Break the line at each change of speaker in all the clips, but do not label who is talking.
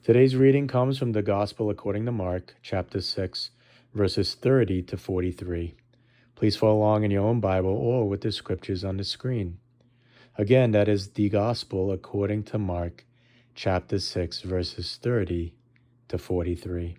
Today's reading comes from the Gospel according to Mark, chapter 6, verses 30 to 43. Please follow along in your own Bible or with the scriptures on the screen. Again, that is the Gospel according to Mark, chapter 6, verses 30 to 43.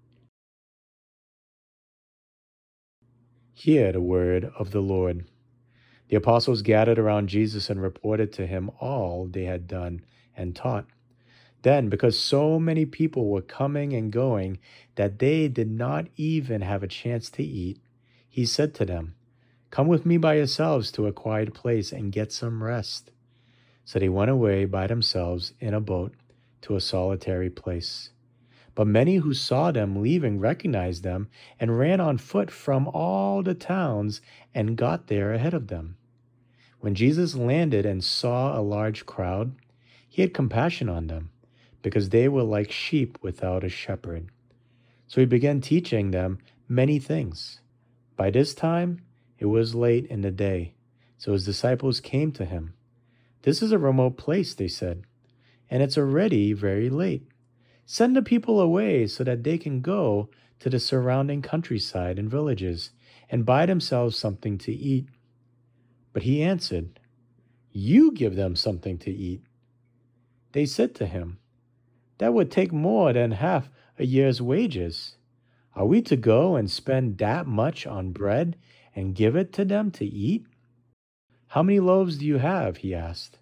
Hear the word of the Lord. The apostles gathered around Jesus and reported to him all they had done and taught. Then, because so many people were coming and going that they did not even have a chance to eat, he said to them, "Come with me by yourselves to a quiet place and get some rest." So they went away by themselves in a boat to a solitary place. But many who saw them leaving recognized them and ran on foot from all the towns and got there ahead of them. When Jesus landed and saw a large crowd, he had compassion on them, because they were like sheep without a shepherd. So he began teaching them many things. By this time, it was late in the day, so his disciples came to him. "This is a remote place," they said, "and it's already very late. Send the people away so that they can go to the surrounding countryside and villages and buy themselves something to eat." But he answered, "You give them something to eat." They said to him, "That would take more than half a year's wages. Are we to go and spend that much on bread and give it to them to eat?" "How many loaves do you have?" he asked.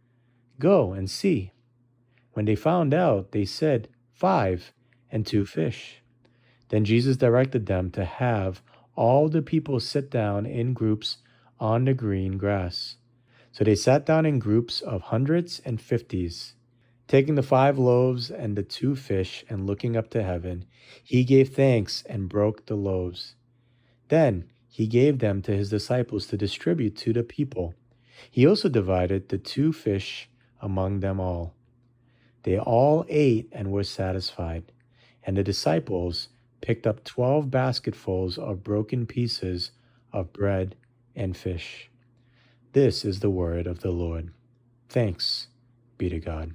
"Go and see." When they found out, they said, 5 and 2 fish. Then Jesus directed them to have all the people sit down in groups on the green grass. So they sat down in groups of hundreds and fifties. Taking the 5 loaves and the 2 fish and looking up to heaven, he gave thanks and broke the loaves. Then he gave them to his disciples to distribute to the people. He also divided the 2 fish among them all. They all ate and were satisfied, and the disciples picked up 12 basketfuls of broken pieces of bread and fish. This is the word of the Lord. Thanks be to God.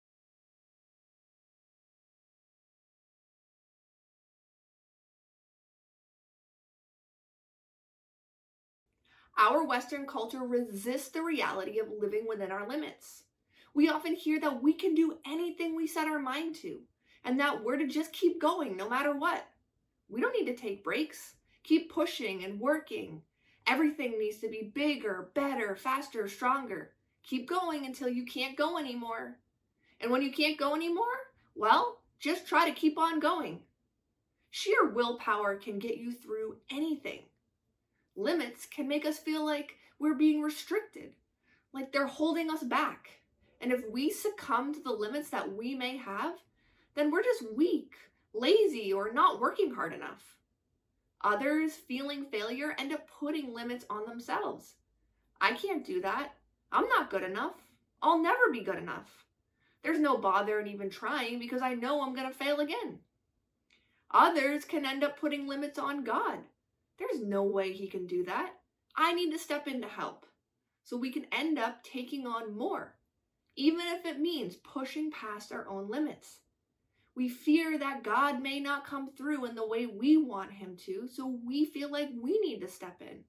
Our Western culture resists the reality of living within our limits. We often hear that we can do anything we set our mind to, and that we're to just keep going no matter what. We don't need to take breaks. Keep pushing and working. Everything needs to be bigger, better, faster, stronger. Keep going until you can't go anymore. And when you can't go anymore, well, just try to keep on going. Sheer willpower can get you through anything. Limits can make us feel like we're being restricted, like they're holding us back. And if we succumb to the limits that we may have, then we're just weak, lazy, or not working hard enough. Others, feeling failure, end up putting limits on themselves. "I can't do that. I'm not good enough. I'll never be good enough. There's no bother in even trying because I know I'm going to fail again." Others can end up putting limits on God. "There's no way he can do that. I need to step in to help." So we can end up taking on more, even if it means pushing past our own limits. We fear that God may not come through in the way we want him to, so we feel like we need to step in.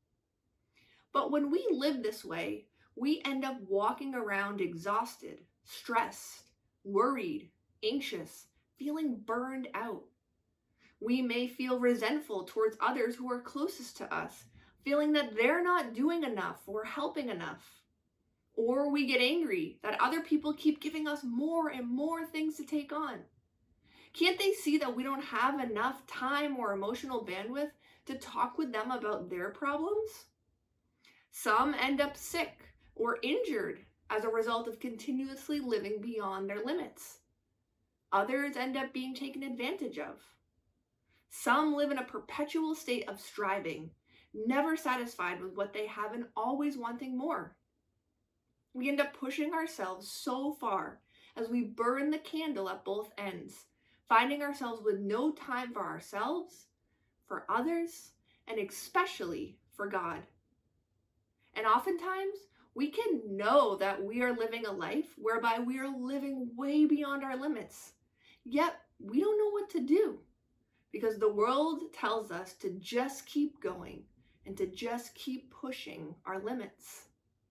But when we live this way, we end up walking around exhausted, stressed, worried, anxious, feeling burned out. We may feel resentful towards others who are closest to us, feeling that they're not doing enough or helping enough. Or we get angry that other people keep giving us more and more things to take on. Can't they see that we don't have enough time or emotional bandwidth to talk with them about their problems? Some end up sick or injured as a result of continuously living beyond their limits. Others end up being taken advantage of. Some live in a perpetual state of striving, never satisfied with what they have and always wanting more. We end up pushing ourselves so far as we burn the candle at both ends, finding ourselves with no time for ourselves, for others, and especially for God. And oftentimes, we can know that we are living a life whereby we are living way beyond our limits. Yet we don't know what to do because the world tells us to just keep going and to just keep pushing our limits.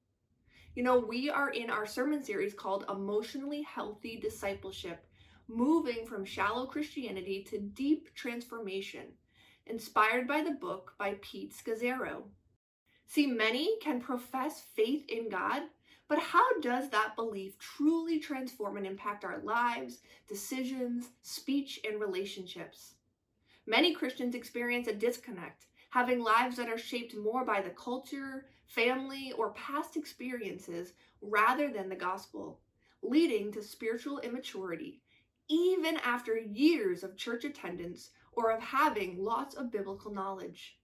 You know, we are in our sermon series called Emotionally Healthy Discipleship, moving from shallow Christianity to deep transformation, inspired by the book by Pete Scazzero. See, many can profess faith in God, but how does that belief truly transform and impact our lives, decisions, speech, and relationships? Many Christians experience a disconnect, having lives that are shaped more by the culture, family, or past experiences rather than the gospel, leading to spiritual immaturity, even after years of church attendance or of having lots of biblical knowledge.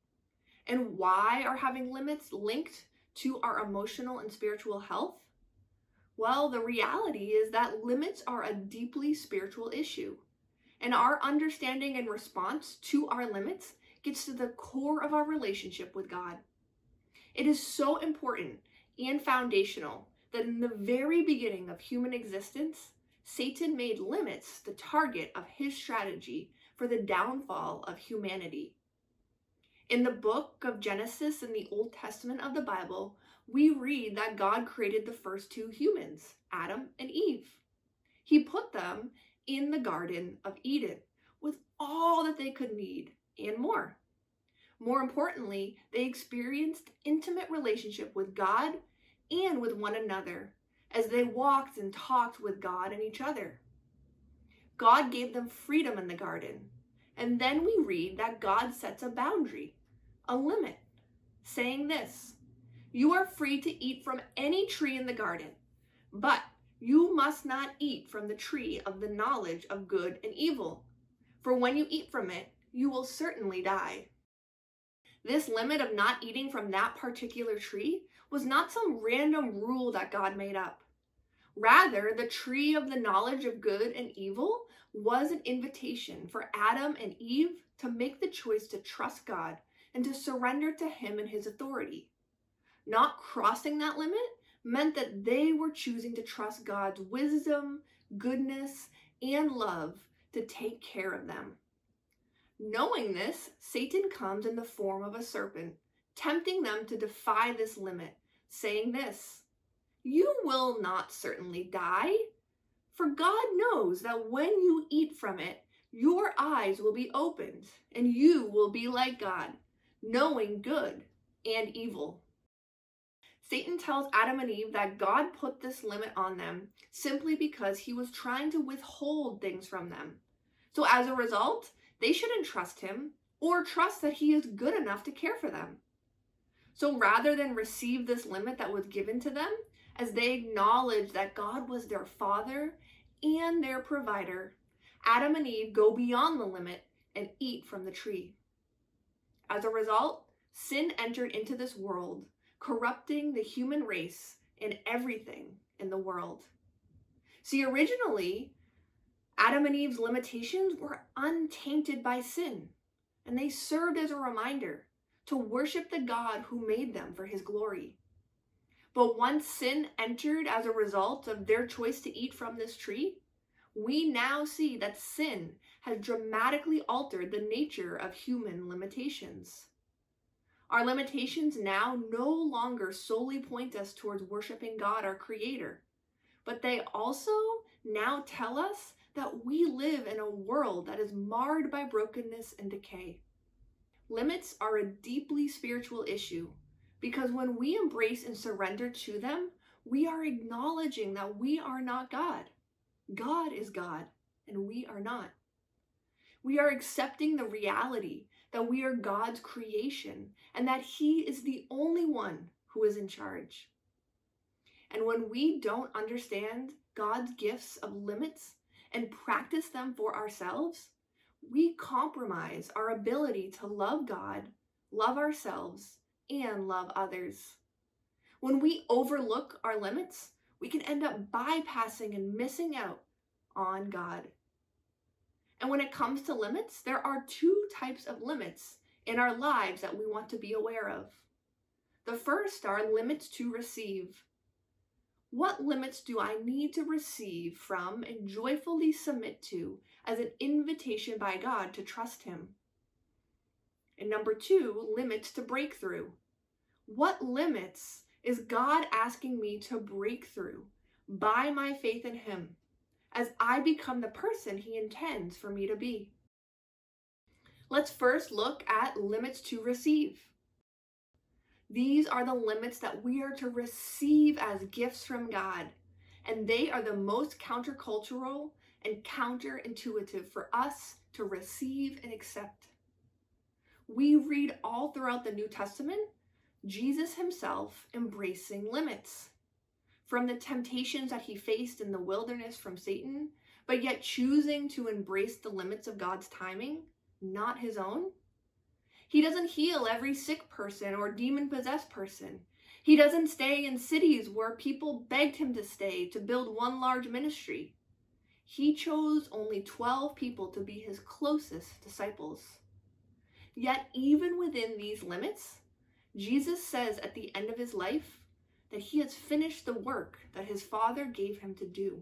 And why are having limits linked to our emotional and spiritual health? Well, the reality is that limits are a deeply spiritual issue. And our understanding and response to our limits gets to the core of our relationship with God. It is so important and foundational that in the very beginning of human existence, Satan made limits the target of his strategy for the downfall of humanity. In the book of Genesis in the Old Testament of the Bible, we read that God created the first two humans, Adam and Eve. He put them in the Garden of Eden with all that they could need and more. More importantly, they experienced intimate relationship with God and with one another as they walked and talked with God and each other. God gave them freedom in the garden. And then we read that God sets a boundary, a limit, saying this: "You are free to eat from any tree in the garden, but you must not eat from the tree of the knowledge of good and evil, for when you eat from it, you will certainly die." This limit of not eating from that particular tree was not some random rule that God made up. Rather, the tree of the knowledge of good and evil was an invitation for Adam and Eve to make the choice to trust God and to surrender to Him and His authority. Not crossing that limit meant that they were choosing to trust God's wisdom, goodness, and love to take care of them. Knowing this, Satan comes in the form of a serpent, tempting them to defy this limit, saying this: "You will not certainly die, for God knows that when you eat from it, your eyes will be opened, and you will be like God, knowing good and evil." Satan tells Adam and Eve that God put this limit on them simply because he was trying to withhold things from them. So as a result, they shouldn't trust him or trust that he is good enough to care for them. So rather than receive this limit that was given to them, as they acknowledge that God was their father and their provider, Adam and Eve go beyond the limit and eat from the tree. As a result, sin entered into this world, corrupting the human race and everything in the world. See, originally, Adam and Eve's limitations were untainted by sin, and they served as a reminder to worship the God who made them for His glory. But once sin entered as a result of their choice to eat from this tree, we now see that sin has dramatically altered the nature of human limitations. Our limitations now no longer solely point us towards worshiping God, our Creator, but they also now tell us that we live in a world that is marred by brokenness and decay. Limits are a deeply spiritual issue because when we embrace and surrender to them, we are acknowledging that we are not God. God is God, and we are not. We are accepting the reality that we are God's creation and that He is the only one who is in charge. And when we don't understand God's gifts of limits and practice them for ourselves, we compromise our ability to love God, love ourselves, and love others. When we overlook our limits, we can end up bypassing and missing out on God. And when it comes to limits, there are two types of limits in our lives that we want to be aware of. The first are limits to receive. What limits do I need to receive from and joyfully submit to as an invitation by God to trust Him? And number 2, limits to breakthrough. What limits is God asking me to break through by my faith in Him as I become the person He intends for me to be? Let's first look at limits to receive. These are the limits that we are to receive as gifts from God, and they are the most countercultural and counterintuitive for us to receive and accept. We read all throughout the New Testament Jesus Himself embracing limits. From the temptations that He faced in the wilderness from Satan, but yet choosing to embrace the limits of God's timing, not His own. He doesn't heal every sick person or demon-possessed person. He doesn't stay in cities where people begged Him to stay to build one large ministry. He chose only 12 people to be His closest disciples. Yet even within these limits, Jesus says at the end of His life that He has finished the work that His Father gave Him to do.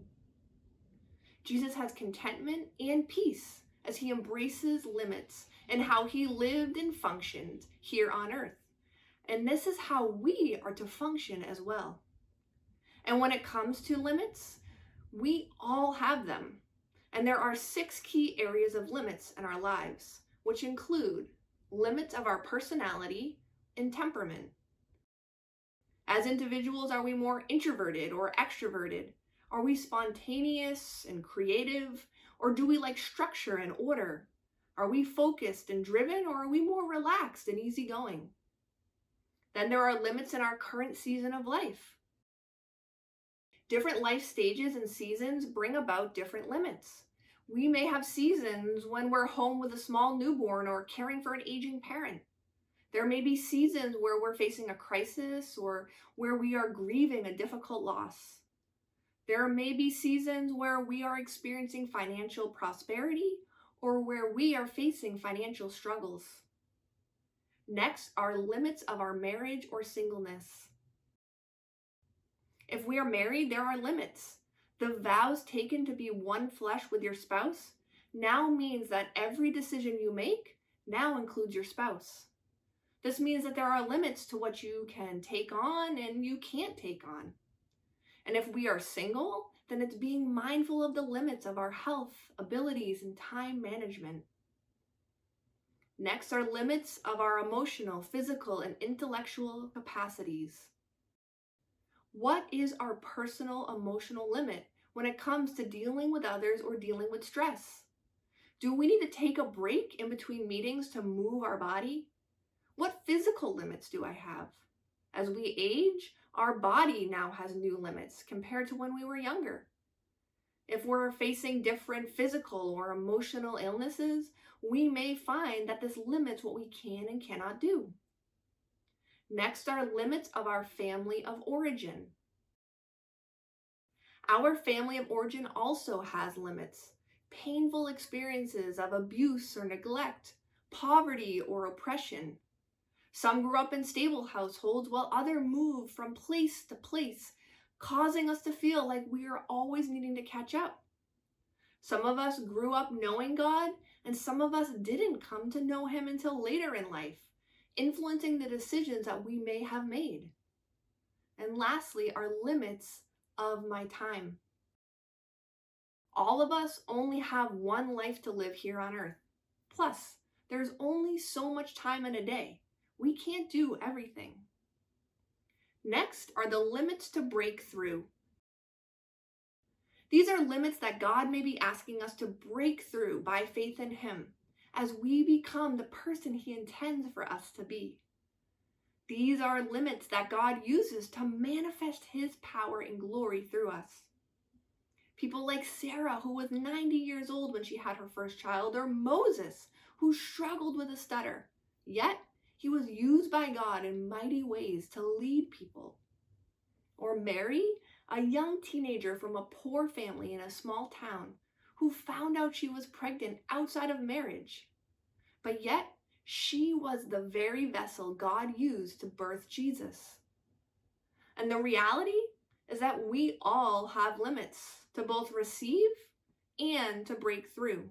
Jesus has contentment and peace as He embraces limits and how He lived and functioned here on earth. And this is how we are to function as well. And when it comes to limits, we all have them. And there are 6 key areas of limits in our lives, which include limits of our personality and temperament. As individuals, are we more introverted or extroverted? Are we spontaneous and creative? Or do we like structure and order? Are we focused and driven, or are we more relaxed and easygoing? Then there are limits in our current season of life. Different life stages and seasons bring about different limits. We may have seasons when we're home with a small newborn or caring for an aging parent. There may be seasons where we're facing a crisis or where we are grieving a difficult loss. There may be seasons where we are experiencing financial prosperity or where we are facing financial struggles. Next are limits of our marriage or singleness. If we are married, there are limits. The vows taken to be one flesh with your spouse now means that every decision you make now includes your spouse. This means that there are limits to what you can take on and you can't take on. And if we are single, then it's being mindful of the limits of our health, abilities, and time management. Next are limits of our emotional, physical, and intellectual capacities. What is our personal emotional limit when it comes to dealing with others or dealing with stress? Do we need to take a break in between meetings to move our body? What physical limits do I have? As we age, our body now has new limits compared to when we were younger. If we're facing different physical or emotional illnesses, we may find that this limits what we can and cannot do. Next are limits of our family of origin. Our family of origin also has limits. Painful experiences of abuse or neglect, poverty or oppression. Some grew up in stable households while others moved from place to place, causing us to feel like we are always needing to catch up. Some of us grew up knowing God, and some of us didn't come to know Him until later in life, influencing the decisions that we may have made. And lastly, are limits of my time. All of us only have one life to live here on earth. Plus, there's only so much time in a day. We can't do everything. Next are the limits to break through. These are limits that God may be asking us to break through by faith in Him as we become the person He intends for us to be. These are limits that God uses to manifest His power and glory through us. People like Sarah, who was 90 years old when she had her first child, or Moses, who struggled with a stutter. Yet, he was used by God in mighty ways to lead people. Or Mary, a young teenager from a poor family in a small town, who found out she was pregnant outside of marriage. But yet, she was the very vessel God used to birth Jesus. And the reality is that we all have limits to both receive and to break through.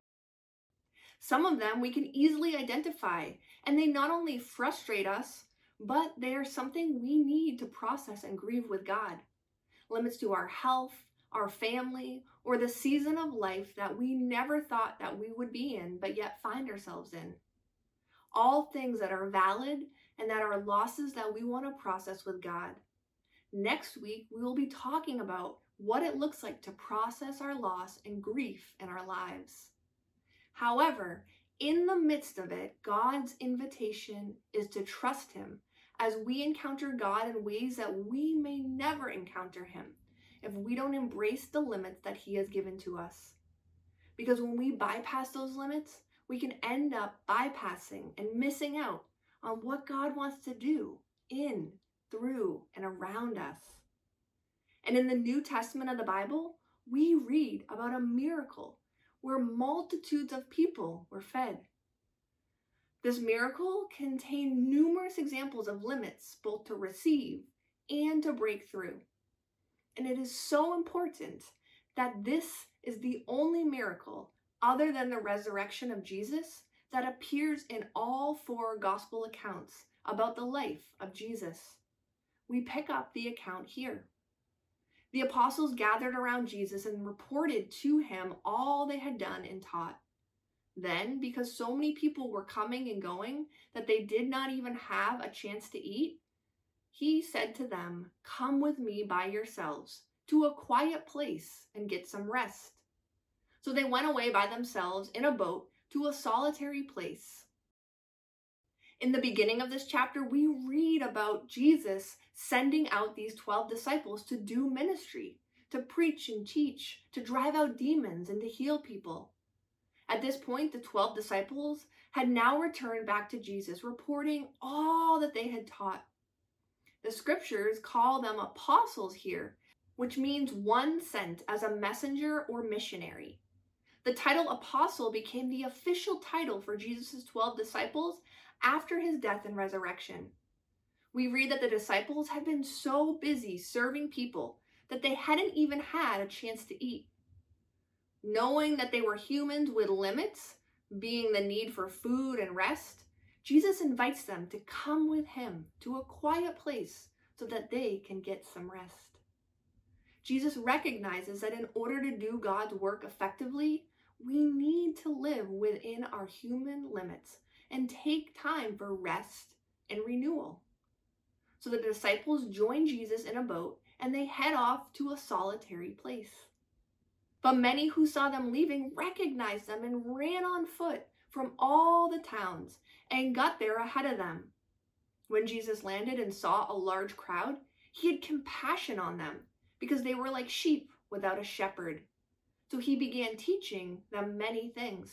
Some of them we can easily identify, and they not only frustrate us, but they are something we need to process and grieve with God. Limits to our health, our family, or the season of life that we never thought that we would be in, but yet find ourselves in. All things that are valid and that are losses that we want to process with God. Next week, we will be talking about what it looks like to process our loss and grief in our lives. However, in the midst of it, God's invitation is to trust Him as we encounter God in ways that we may never encounter Him if we don't embrace the limits that He has given to us. Because when we bypass those limits, we can end up bypassing and missing out on what God wants to do in, through, and around us. And in the New Testament of the Bible, we read about a miracle where multitudes of people were fed. This miracle contained numerous examples of limits, both to receive and to break through. And it is so important that this is the only miracle, other than the resurrection of Jesus, that appears in all 4 gospel accounts about the life of Jesus. We pick up the account here. The apostles gathered around Jesus and reported to him all they had done and taught. Then, because so many people were coming and going that they did not even have a chance to eat, he said to them, "Come with me by yourselves to a quiet place and get some rest." So they went away by themselves in a boat to a solitary place. In the beginning of this chapter, we read about Jesus sending out these 12 disciples to do ministry, to preach and teach, to drive out demons, and to heal people. At this point, the 12 disciples had now returned back to Jesus, reporting all that they had taught. The scriptures call them apostles here, which means one sent as a messenger or missionary. The title apostle became the official title for Jesus' 12 disciples after his death and resurrection. We read that the disciples had been so busy serving people that they hadn't even had a chance to eat. Knowing that they were humans with limits, being the need for food and rest, Jesus invites them to come with him to a quiet place so that they can get some rest. Jesus recognizes that in order to do God's work effectively, we need to live within our human limits and take time for rest and renewal. So the disciples join Jesus in a boat and they head off to a solitary place. But many who saw them leaving recognized them and ran on foot from all the towns and got there ahead of them. When Jesus landed and saw a large crowd, he had compassion on them because they were like sheep without a shepherd. So he began teaching them many things.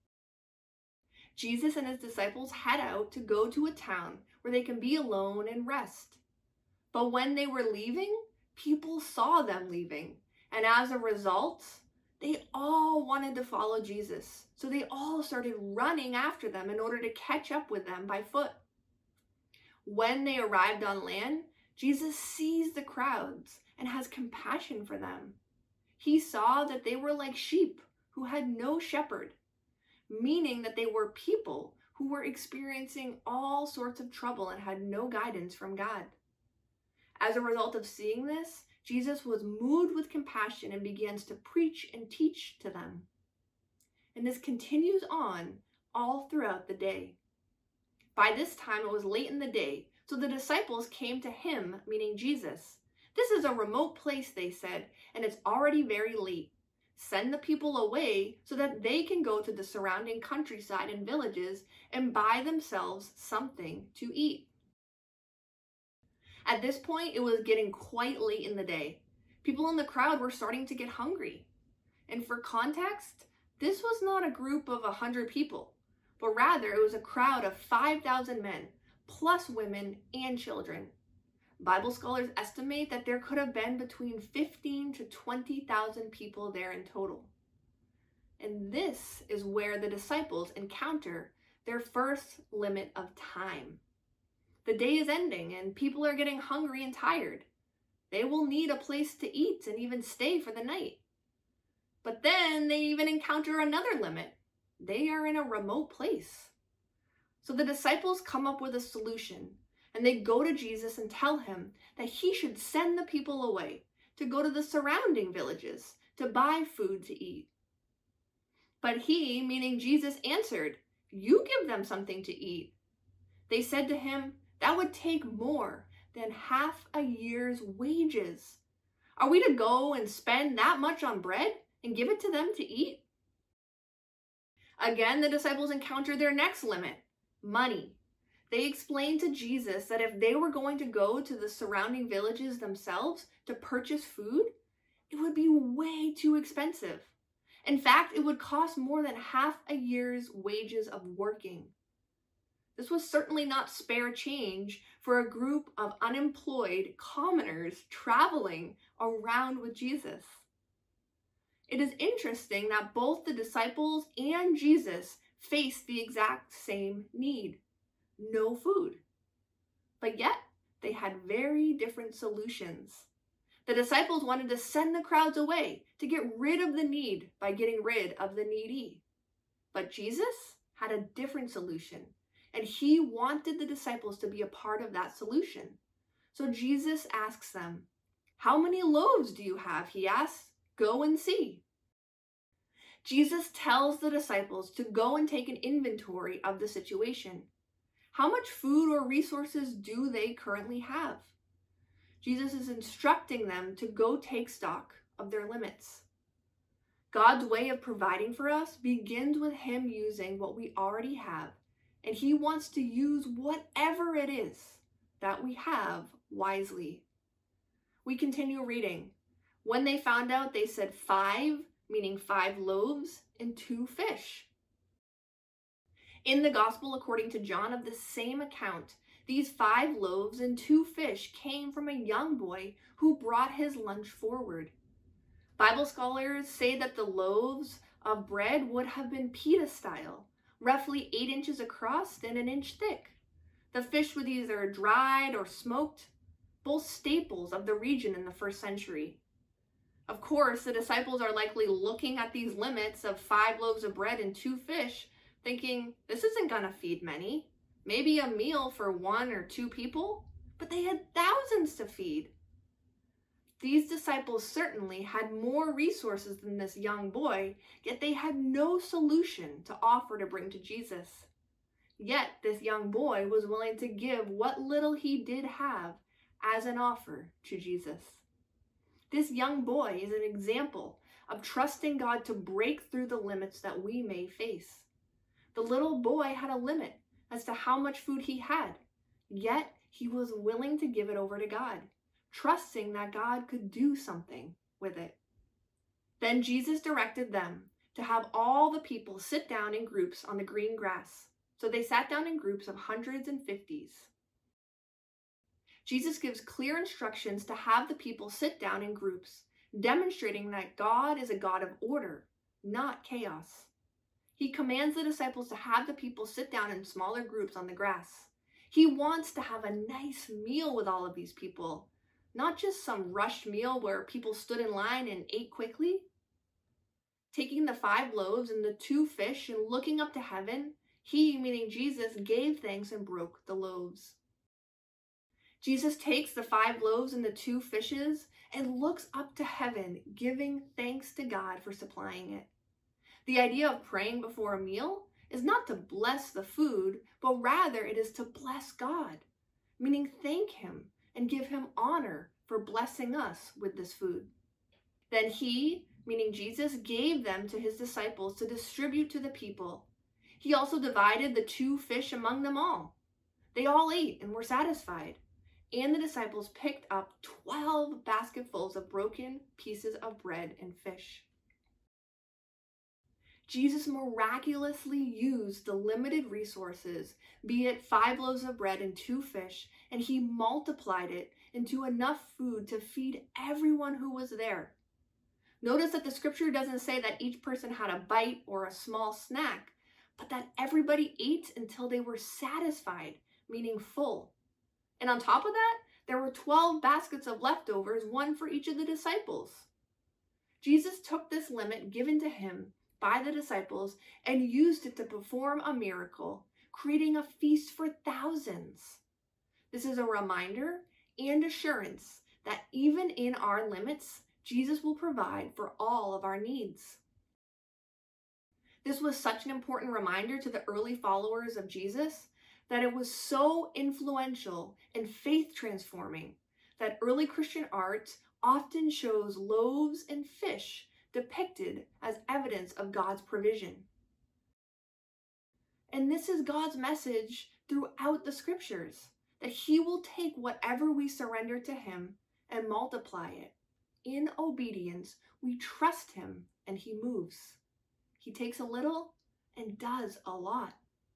Jesus and his disciples head out to go to a town where they can be alone and rest. But when they were leaving, people saw them leaving. And as a result, they all wanted to follow Jesus. So they all started running after them in order to catch up with them by foot. When they arrived on land, Jesus sees the crowds and has compassion for them. He saw that they were like sheep who had no shepherd, meaning that they were people who were experiencing all sorts of trouble and had no guidance from God. As a result of seeing this, Jesus was moved with compassion and begins to preach and teach to them. And this continues on all throughout the day. By this time, it was late in the day, so the disciples came to him, meaning Jesus. "This is a remote place," they said, "and it's already very late. Send the people away so that they can go to the surrounding countryside and villages and buy themselves something to eat." At this point, it was getting quite late in the day. People in the crowd were starting to get hungry. And for context, this was not a group of 100 people, but rather it was a crowd of 5,000 men, plus women and children. Bible scholars estimate that there could have been between 15 to 20,000 people there in total. And this is where the disciples encounter their first limit of time. The day is ending and people are getting hungry and tired. They will need a place to eat and even stay for the night. But then they even encounter another limit. They are in a remote place. So the disciples come up with a solution, and they go to Jesus and tell him that he should send the people away to go to the surrounding villages to buy food to eat. But he, meaning Jesus, answered, "You give them something to eat." They said to him, "That would take more than half a year's wages. Are we to go and spend that much on bread and give it to them to eat?" Again, the disciples encountered their next limit, money. They explained to Jesus that if they were going to go to the surrounding villages themselves to purchase food, it would be way too expensive. In fact, it would cost more than half a year's wages of working. This was certainly not spare change for a group of unemployed commoners traveling around with Jesus. It is interesting that both the disciples and Jesus faced the exact same need: no food. But yet, they had very different solutions. The disciples wanted to send the crowds away to get rid of the need by getting rid of the needy. But Jesus had a different solution, and he wanted the disciples to be a part of that solution. So Jesus asks them, "How many loaves do you have?" he asks. "Go and see." Jesus tells the disciples to go and take an inventory of the situation. How much food or resources do they currently have? Jesus is instructing them to go take stock of their limits. God's way of providing for us begins with him using what we already have, and he wants to use whatever it is that we have wisely. We continue reading. When they found out, they said 5, meaning 5 loaves and 2 fish. In the Gospel according to John of the same account, these 5 loaves and 2 fish came from a young boy who brought his lunch forward. Bible scholars say that the loaves of bread would have been pita style, roughly 8 inches across and 1 inch thick. The fish was either dried or smoked, both staples of the region in the first century. Of course, the disciples are likely looking at these limits of 5 loaves of bread and 2 fish, thinking, this isn't going to feed many. Maybe a meal for 1 or 2 people, but they had thousands to feed. These disciples certainly had more resources than this young boy, yet they had no solution to offer to bring to Jesus. Yet this young boy was willing to give what little he did have as an offer to Jesus. This young boy is an example of trusting God to break through the limits that we may face. The little boy had a limit as to how much food he had, yet he was willing to give it over to God, trusting that God could do something with it. Then Jesus directed them to have all the people sit down in groups on the green grass. So they sat down in groups of hundreds and 50s. Jesus gives clear instructions to have the people sit down in groups, demonstrating that God is a God of order, not chaos. He commands the disciples to have the people sit down in smaller groups on the grass. He wants to have a nice meal with all of these people, not just some rushed meal where people stood in line and ate quickly. Taking the 5 loaves and the 2 fish and looking up to heaven, he, meaning Jesus, gave thanks and broke the loaves. Jesus takes the 5 loaves and the 2 fishes and looks up to heaven, giving thanks to God for supplying it. The idea of praying before a meal is not to bless the food, but rather it is to bless God, meaning thank him and give him honor for blessing us with this food. Then he, meaning Jesus, gave them to his disciples to distribute to the people. He also divided the 2 fish among them all. They all ate and were satisfied. And the disciples picked up 12 basketfuls of broken pieces of bread and fish. Jesus miraculously used the limited resources, be it 5 loaves of bread and 2 fish, and he multiplied it into enough food to feed everyone who was there. Notice that the scripture doesn't say that each person had a bite or a small snack, but that everybody ate until they were satisfied, meaning full. And on top of that, There were 12 baskets of leftovers, one for each of the disciples. Jesus took this limit given to him by the disciples and used it to perform a miracle, creating a feast for thousands. This is a reminder and assurance that even in our limits, Jesus will provide for all of our needs. This was such an important reminder to the early followers of Jesus that it was so influential and faith transforming that early Christian art often shows loaves and fish depicted as evidence of God's provision. And this is God's message throughout the scriptures, that he will take whatever we surrender to him and multiply it. In obedience, we trust him and he moves. He takes a little and does a lot.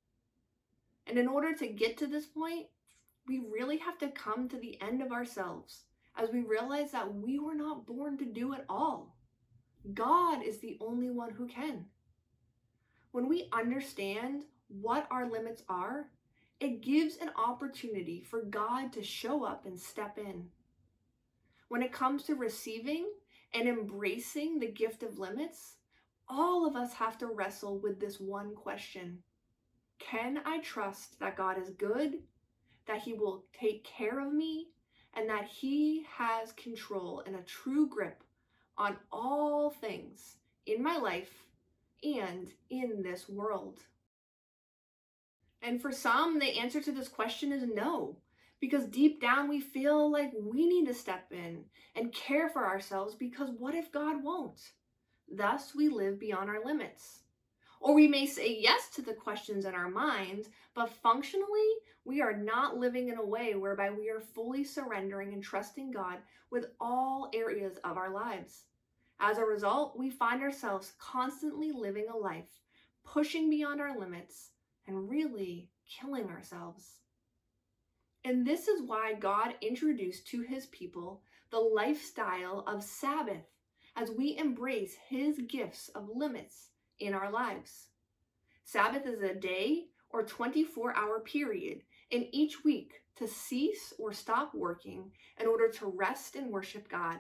And in order to get to this point, we really have to come to the end of ourselves as we realize that we were not born to do it all. God is the only one who can. When we understand what our limits are, it gives an opportunity for God to show up and step in. When it comes to receiving and embracing the gift of limits, all of us have to wrestle with this one question. Can I trust that God is good, that he will take care of me, and that he has control and a true grip on all things in my life and in this world? And for some, the answer to this question is no, because deep down we feel like we need to step in and care for ourselves, because what if God won't? Thus, we live beyond our limits. Or we may say yes to the questions in our minds, but functionally, we are not living in a way whereby we are fully surrendering and trusting God with all areas of our lives. As a result, we find ourselves constantly living a life, pushing beyond our limits, and really killing ourselves. And this is why God introduced to his people the lifestyle of Sabbath, as we embrace his gifts of limits in our lives. Sabbath is a day or 24-hour period in each week to cease or stop working in order to rest and worship God.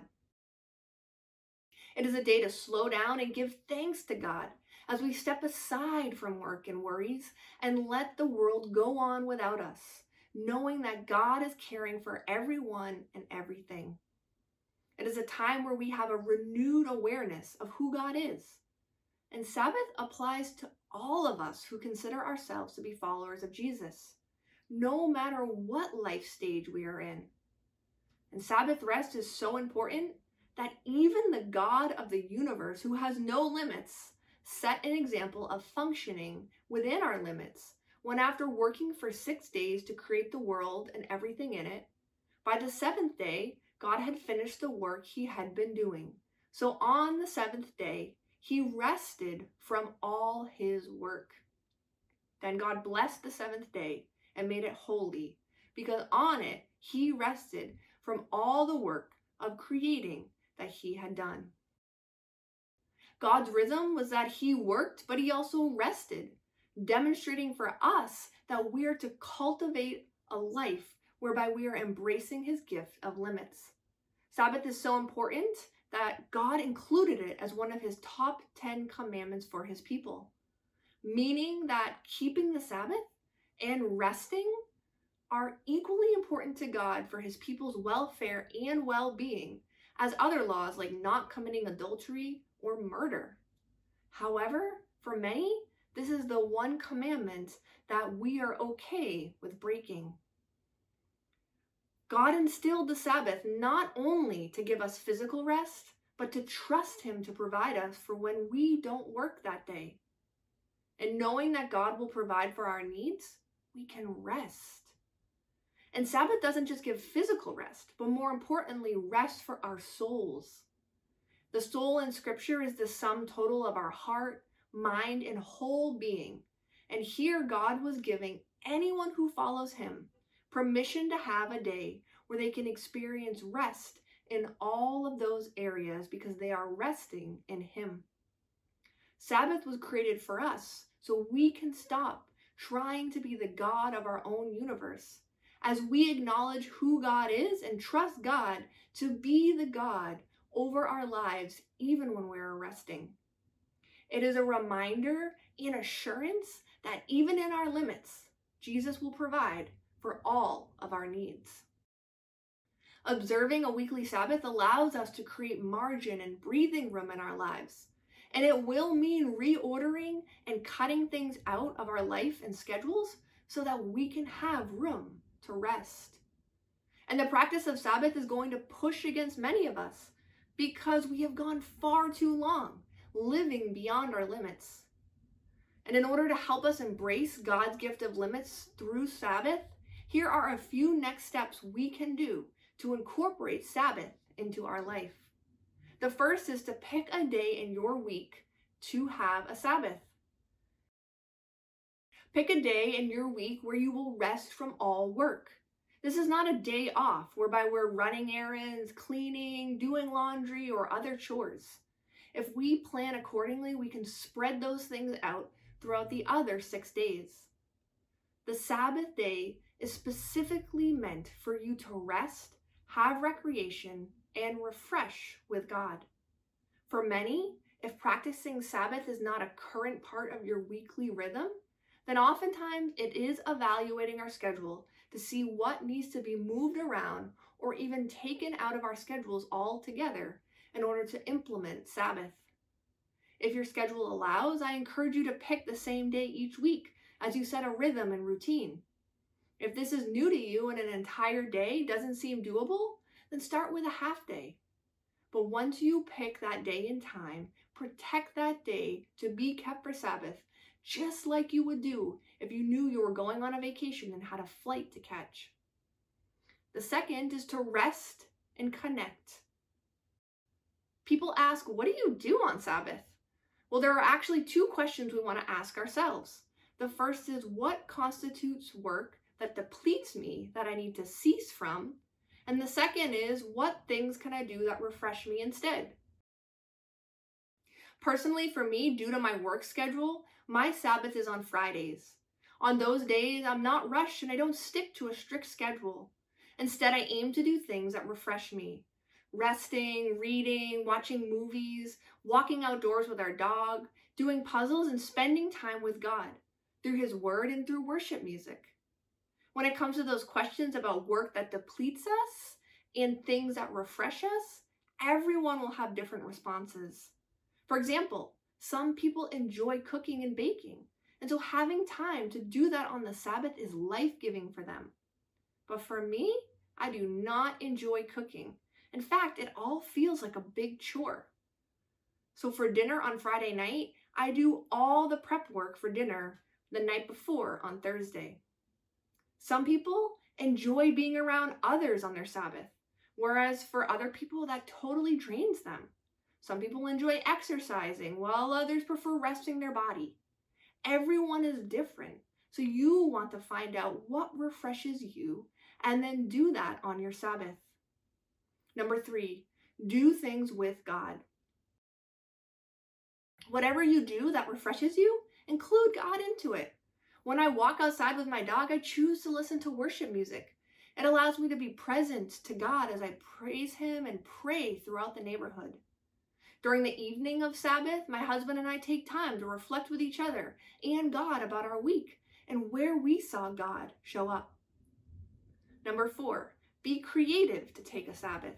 It is a day to slow down and give thanks to God as we step aside from work and worries and let the world go on without us, knowing that God is caring for everyone and everything. It is a time where we have a renewed awareness of who God is. And Sabbath applies to all of us who consider ourselves to be followers of Jesus, no matter what life stage we are in. And Sabbath rest is so important that even the God of the universe, who has no limits, set an example of functioning within our limits when, after working for 6 days to create the world and everything in it, by the seventh day, God had finished the work he had been doing. So on the seventh day, he rested from all his work. Then God blessed the seventh day and made it holy, because on it he rested from all the work of creating that he had done. God's rhythm was that he worked, but he also rested, demonstrating for us that we are to cultivate a life whereby we are embracing his gift of limits. Sabbath is so important that God included it as one of his top 10 commandments for his people, meaning that keeping the Sabbath and resting are equally important to God for his people's welfare and well-being as other laws like not committing adultery or murder. However, for many, this is the one commandment that we are okay with breaking. God instilled the Sabbath not only to give us physical rest, but to trust him to provide us for when we don't work that day. And knowing that God will provide for our needs, we can rest. And Sabbath doesn't just give physical rest, but more importantly, rest for our souls. The soul in Scripture is the sum total of our heart, mind, and whole being. And here God was giving anyone who follows him permission to have a day where they can experience rest in all of those areas because they are resting in him. Sabbath was created for us so we can stop trying to be the God of our own universe, as we acknowledge who God is and trust God to be the God over our lives, even when we're resting. It is a reminder and assurance that even in our limits, Jesus will provide for all of our needs. Observing a weekly Sabbath allows us to create margin and breathing room in our lives. And it will mean reordering and cutting things out of our life and schedules so that we can have room to rest. And the practice of Sabbath is going to push against many of us because we have gone far too long living beyond our limits. And in order to help us embrace God's gift of limits through Sabbath, here are a few next steps we can do to incorporate Sabbath into our life. The first is to pick a day in your week to have a Sabbath. Pick a day in your week where you will rest from all work. This is not a day off whereby we're running errands, cleaning, doing laundry, or other chores. If we plan accordingly, we can spread those things out throughout the other 6 days. The Sabbath day is specifically meant for you to rest, have recreation, and refresh with God. For many, if practicing Sabbath is not a current part of your weekly rhythm, then oftentimes it is evaluating our schedule to see what needs to be moved around or even taken out of our schedules altogether in order to implement Sabbath. If your schedule allows, I encourage you to pick the same day each week as you set a rhythm and routine. If this is new to you and an entire day doesn't seem doable, then start with a half day. But once you pick that day and time, protect that day to be kept for Sabbath, just like you would do if you knew you were going on a vacation and had a flight to catch. The second is to rest and connect. People ask, what do you do on Sabbath? Well, there are actually 2 questions we want to ask ourselves. The first is, what constitutes work that depletes me that I need to cease from? And the second is, what things can I do that refresh me instead? Personally, for me, due to my work schedule, my Sabbath is on Fridays. On those days, I'm not rushed and I don't stick to a strict schedule. Instead, I aim to do things that refresh me. Resting, reading, watching movies, walking outdoors with our dog, doing puzzles, and spending time with God through His Word and through worship music. When it comes to those questions about work that depletes us and things that refresh us, everyone will have different responses. For example, some people enjoy cooking and baking, and so having time to do that on the Sabbath is life-giving for them. But for me, I do not enjoy cooking. In fact, it all feels like a big chore. So for dinner on Friday night, I do all the prep work for dinner the night before on Thursday. Some people enjoy being around others on their Sabbath, whereas for other people that totally drains them. Some people enjoy exercising, while others prefer resting their body. Everyone is different, so you want to find out what refreshes you and then do that on your Sabbath. Number 3, do things with God. Whatever you do that refreshes you, include God into it. When I walk outside with my dog, I choose to listen to worship music. It allows me to be present to God as I praise Him and pray throughout the neighborhood. During the evening of Sabbath, my husband and I take time to reflect with each other and God about our week and where we saw God show up. Number 4, be creative to take a Sabbath.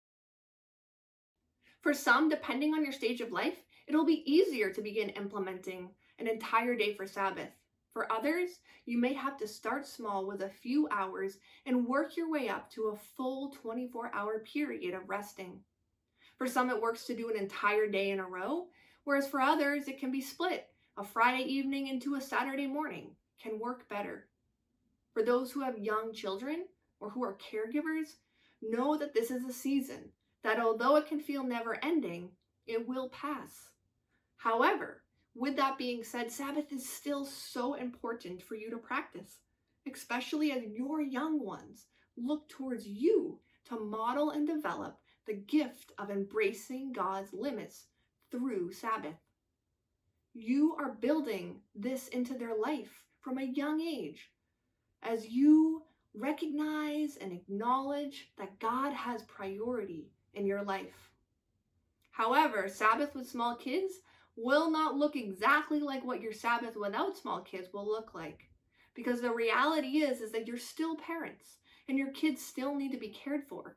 For some, depending on your stage of life, it'll be easier to begin implementing an entire day for Sabbath. For others, you may have to start small with a few hours and work your way up to a full 24-hour period of resting. For some, it works to do an entire day in a row, whereas for others, it can be split. A Friday evening into a Saturday morning can work better. For those who have young children or who are caregivers, know that this is a season that although it can feel never-ending, it will pass. However, with that being said, Sabbath is still so important for you to practice, especially as your young ones look towards you to model and develop the gift of embracing God's limits through Sabbath. You are building this into their life from a young age. As you Recognize and acknowledge that God has priority in your life. However, Sabbath with small kids will not look exactly like what your Sabbath without small kids will look like. Because the reality is that you're still parents and your kids still need to be cared for.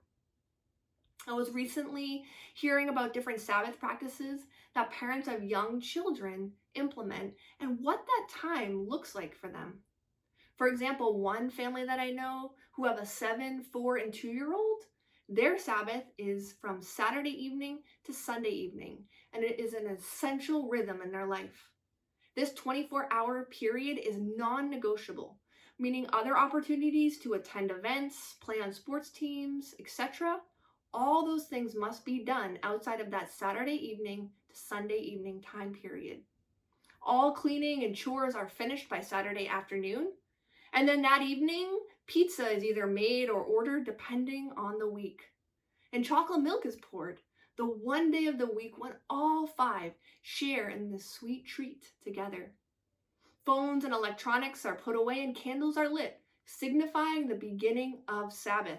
I was recently hearing about different Sabbath practices that parents of young children implement and what that time looks like for them. For example, one family that I know who have a 7, 4, and 2-year-old, their Sabbath is from Saturday evening to Sunday evening, and it is an essential rhythm in their life. This 24-hour period is non-negotiable, meaning other opportunities to attend events, play on sports teams, etc., all those things must be done outside of that Saturday evening to Sunday evening time period. All cleaning and chores are finished by Saturday afternoon, and then that evening, pizza is either made or ordered depending on the week. And chocolate milk is poured, the one day of the week when all 5 share in this sweet treat together. Phones and electronics are put away and candles are lit, signifying the beginning of Sabbath.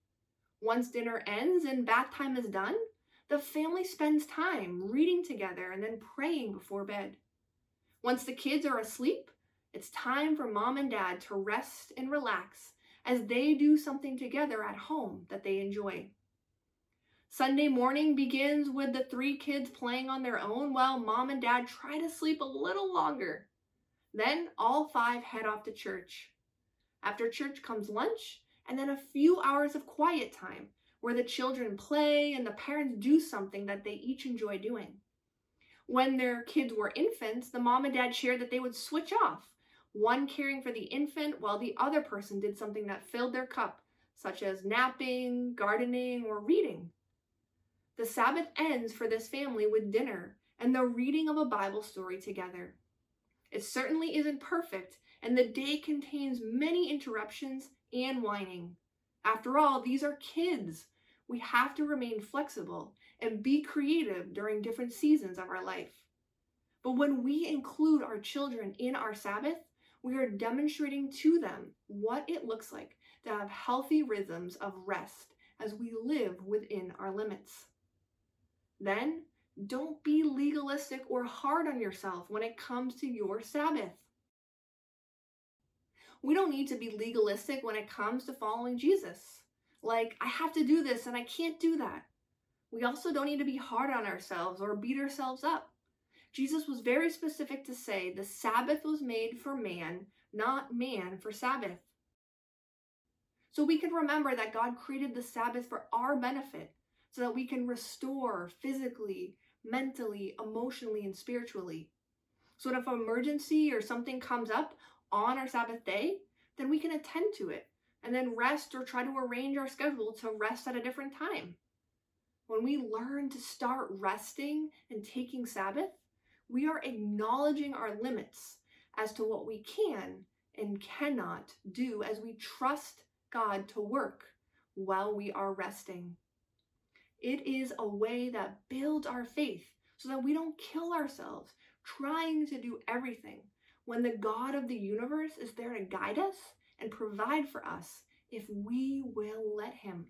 Once dinner ends and bath time is done, the family spends time reading together and then praying before bed. Once the kids are asleep, it's time for mom and dad to rest and relax as they do something together at home that they enjoy. Sunday morning begins with the 3 kids playing on their own while mom and dad try to sleep a little longer. Then all 5 head off to church. After church comes lunch, and then a few hours of quiet time where the children play and the parents do something that they each enjoy doing. When their kids were infants, the mom and dad shared that they would switch off, one caring for the infant while the other person did something that filled their cup, such as napping, gardening, or reading. The Sabbath ends for this family with dinner and the reading of a Bible story together. It certainly isn't perfect, and the day contains many interruptions and whining. After all, these are kids. We have to remain flexible and be creative during different seasons of our life. But when we include our children in our Sabbath, we are demonstrating to them what it looks like to have healthy rhythms of rest as we live within our limits. Then, don't be legalistic or hard on yourself when it comes to your Sabbath. We don't need to be legalistic when it comes to following Jesus. Like, I have to do this and I can't do that. We also don't need to be hard on ourselves or beat ourselves up. Jesus was very specific to say the Sabbath was made for man, not man for Sabbath. So we can remember that God created the Sabbath for our benefit so that we can restore physically, mentally, emotionally, and spiritually. So that if an emergency or something comes up on our Sabbath day, then we can attend to it and then rest or try to arrange our schedule to rest at a different time. When we learn to start resting and taking Sabbath, we are acknowledging our limits as to what we can and cannot do as we trust God to work while we are resting. It is a way that builds our faith so that we don't kill ourselves trying to do everything when the God of the universe is there to guide us and provide for us if we will let him.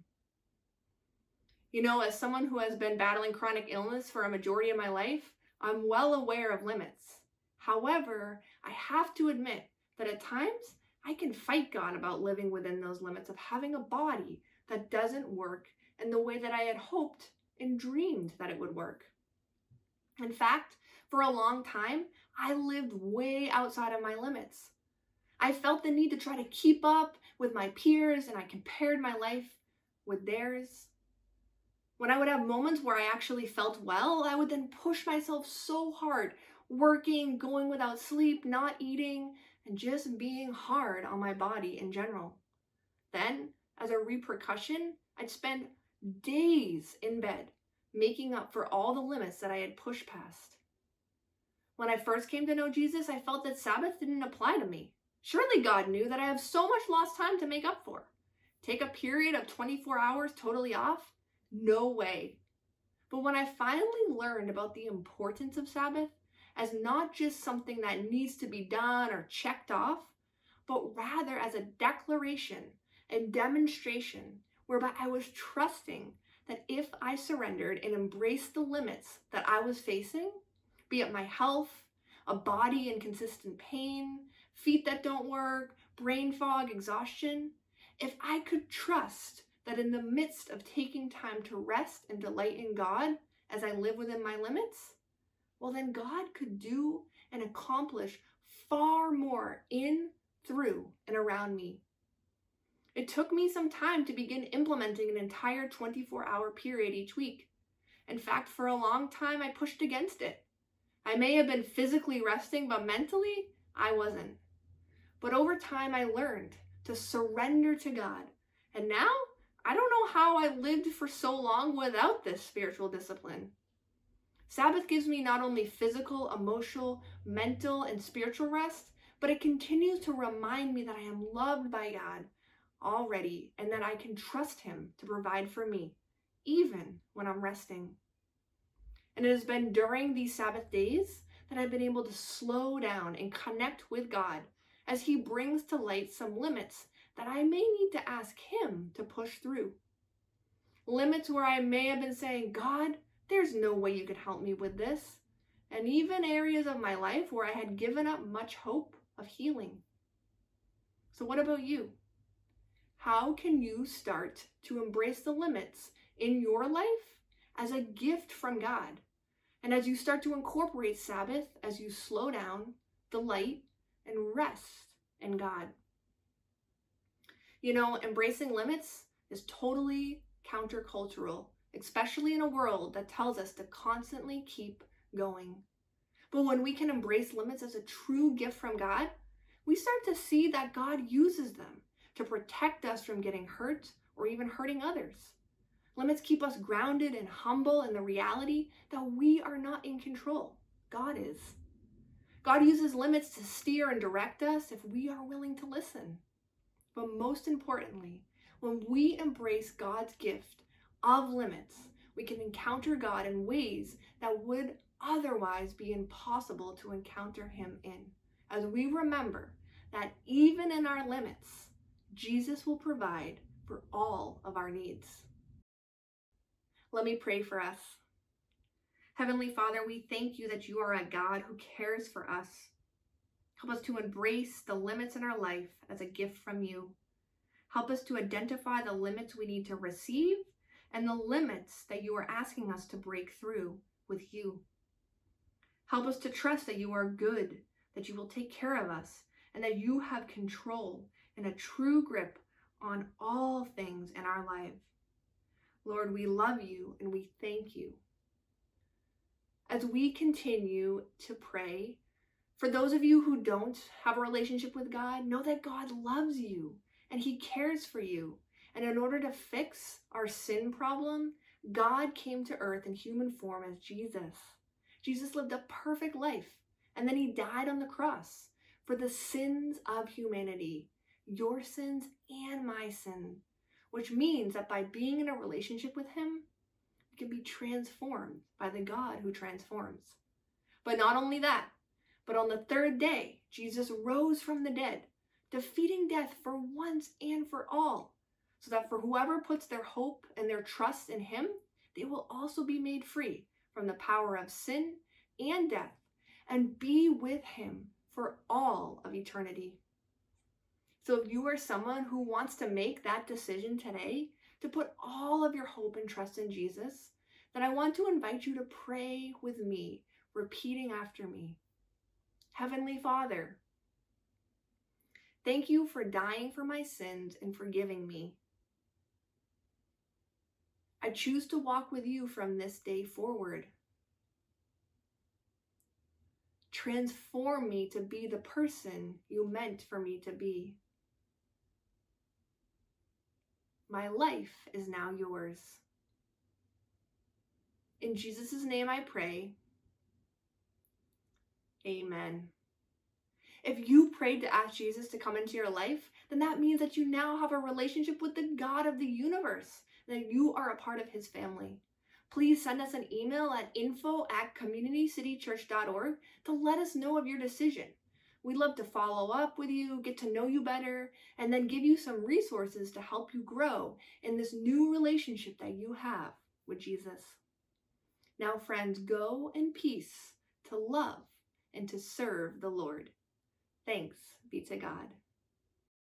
You know, as someone who has been battling chronic illness for a majority of my life, I'm well aware of limits. However, I have to admit that at times I can fight God about living within those limits of having a body that doesn't work in the way that I had hoped and dreamed that it would work. In fact, for a long time, I lived way outside of my limits. I felt the need to try to keep up with my peers, and I compared my life with theirs. When I would have moments where I actually felt well, I would then push myself so hard, working, going without sleep, not eating, and just being hard on my body in general. Then, as a repercussion, I'd spend days in bed, making up for all the limits that I had pushed past. When I first came to know Jesus, I felt that Sabbath didn't apply to me. Surely God knew that I have so much lost time to make up for. Take a period of 24 hours totally off? No way. But when I finally learned about the importance of Sabbath as not just something that needs to be done or checked off, but rather as a declaration a demonstration whereby I was trusting that if I surrendered and embraced the limits that I was facing, be it my health, a body in consistent pain, feet that don't work, brain fog, exhaustion, if I could trust that in the midst of taking time to rest and delight in God as I live within my limits, well, then God could do and accomplish far more in, through, and around me. It took me some time to begin implementing an entire 24-hour period each week. In fact, for a long time, I pushed against it. I may have been physically resting, but mentally, I wasn't. But over time, I learned to surrender to God. And now, I don't know how I lived for so long without this spiritual discipline. Sabbath gives me not only physical, emotional, mental, and spiritual rest, but it continues to remind me that I am loved by God already and that I can trust Him to provide for me, even when I'm resting. And it has been during these Sabbath days that I've been able to slow down and connect with God as He brings to light some limits that I may need to ask Him to push through. Limits where I may have been saying, God, there's no way you could help me with this. And even areas of my life where I had given up much hope of healing. So what about you? How can you start to embrace the limits in your life as a gift from God? And as you start to incorporate Sabbath, as you slow down, delight, and rest in God. You know, embracing limits is totally countercultural, especially in a world that tells us to constantly keep going. But when we can embrace limits as a true gift from God, we start to see that God uses them to protect us from getting hurt or even hurting others. Limits keep us grounded and humble in the reality that we are not in control. God is. God uses limits to steer and direct us if we are willing to listen. But most importantly, when we embrace God's gift of limits, we can encounter God in ways that would otherwise be impossible to encounter Him in. As we remember that even in our limits, Jesus will provide for all of our needs. Let me pray for us. Heavenly Father, we thank you that you are a God who cares for us. Help us to embrace the limits in our life as a gift from you. Help us to identify the limits we need to receive and the limits that you are asking us to break through with you. Help us to trust that you are good, that you will take care of us, and that you have control and a true grip on all things in our life. Lord, we love you and we thank you. As we continue to pray, for those of you who don't have a relationship with God, know that God loves you and He cares for you. And in order to fix our sin problem, God came to earth in human form as Jesus. Jesus lived a perfect life, and then He died on the cross for the sins of humanity, your sins and my sin, which means that by being in a relationship with Him, we can be transformed by the God who transforms. But not only that, but on the third day, Jesus rose from the dead, defeating death for once and for all, so that for whoever puts their hope and their trust in Him, they will also be made free from the power of sin and death and be with Him for all of eternity. So if you are someone who wants to make that decision today to put all of your hope and trust in Jesus, then I want to invite you to pray with me, repeating after me. Heavenly Father, thank you for dying for my sins and forgiving me. I choose to walk with you from this day forward. Transform me to be the person you meant for me to be. My life is now yours. In Jesus' name I pray. Amen. If you prayed to ask Jesus to come into your life, then that means that you now have a relationship with the God of the universe, that you are a part of His family. Please send us an email at info@communitycitychurch.org to let us know of your decision. We'd love to follow up with you, get to know you better, and then give you some resources to help you grow in this new relationship that you have with Jesus. Now, friends, go in peace to love and to serve the Lord. Thanks be to God.